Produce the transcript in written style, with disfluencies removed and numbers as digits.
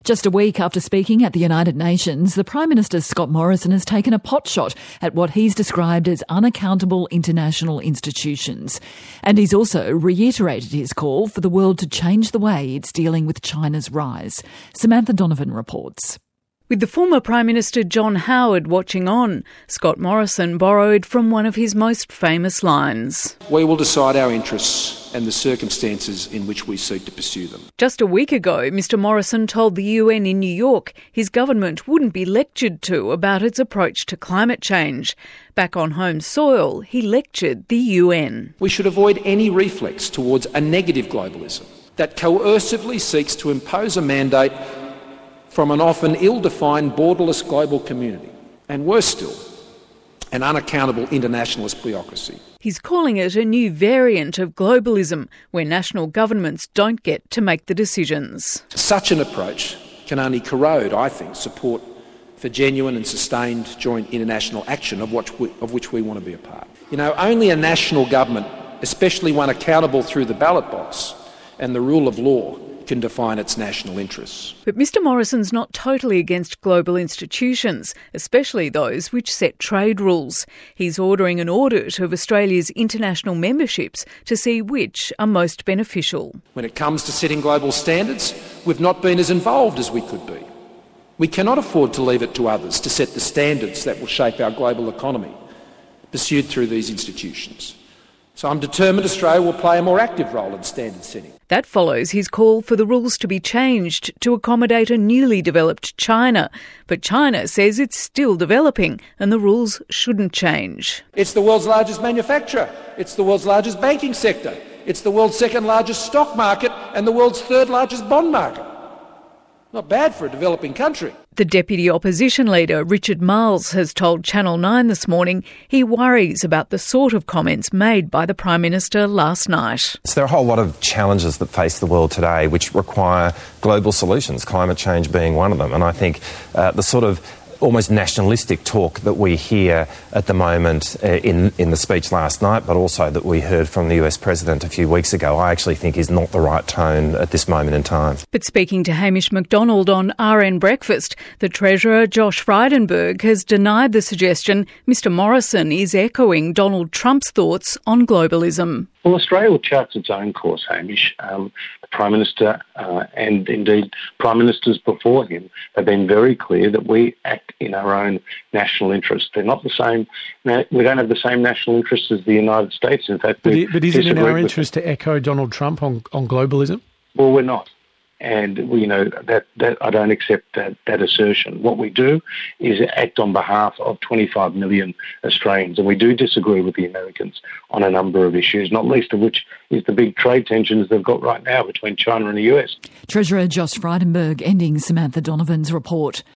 Just a week after speaking at the United Nations, the Prime Minister Scott Morrison has taken a potshot at what he's described as unaccountable international institutions. And he's also reiterated his call for the world to change the way it's dealing with China's rise. Samantha Donovan reports. With the former Prime Minister John Howard watching on, Scott Morrison borrowed from one of his most famous lines. We will decide our interests and the circumstances in which we seek to pursue them. Just a week ago, Mr Morrison told the UN in New York his government wouldn't be lectured to about its approach to climate change. Back on home soil, he lectured the UN. We should avoid any reflex towards a negative globalism that coercively seeks to impose a mandate from an often ill-defined borderless global community, and worse still, an unaccountable internationalist bureaucracy. He's calling it a new variant of globalism, where national governments don't get to make the decisions. Such an approach can only corrode, I think, support for genuine and sustained joint international action of which we want to be a part. Only a national government, especially one accountable through the ballot box and the rule of law, can define its national interests. But Mr Morrison's not totally against global institutions, especially those which set trade rules. He's ordering an audit of Australia's international memberships to see which are most beneficial. When it comes to setting global standards, we've not been as involved as we could be. We cannot afford to leave it to others to set the standards that will shape our global economy, pursued through these institutions. So I'm determined Australia will play a more active role in standard setting. That follows his call for the rules to be changed to accommodate a newly developed China. But China says it's still developing and the rules shouldn't change. It's the world's largest manufacturer. It's the world's largest banking sector. It's the world's second largest stock market and the world's third largest bond market. Not bad for a developing country. The Deputy Opposition Leader, Richard Marles, has told Channel 9 this morning he worries about the sort of comments made by the Prime Minister last night. So there are a whole lot of challenges that face the world today which require global solutions, climate change being one of them. And I think the sort of almost nationalistic talk that we hear at the moment in the speech last night, but also that we heard from the US President a few weeks ago, I actually think is not the right tone at this moment in time. But speaking to Hamish McDonald on RN Breakfast, the Treasurer Josh Frydenberg has denied the suggestion Mr Morrison is echoing Donald Trump's thoughts on globalism. Well, Australia will chart its own course, Hamish. The Prime Minister and indeed Prime Ministers before him have been very clear that we act in our own national interest. They're not the same. We don't have the same national interests as the United States. In fact, but is it in our interest to echo Donald Trump on globalism? Well, we're not. And that I don't accept that assertion. What we do is act on behalf of 25 million Australians, and we do disagree with the Americans on a number of issues, not least of which is the big trade tensions they've got right now between China and the US. Treasurer Josh Frydenberg ending Samantha Donovan's report.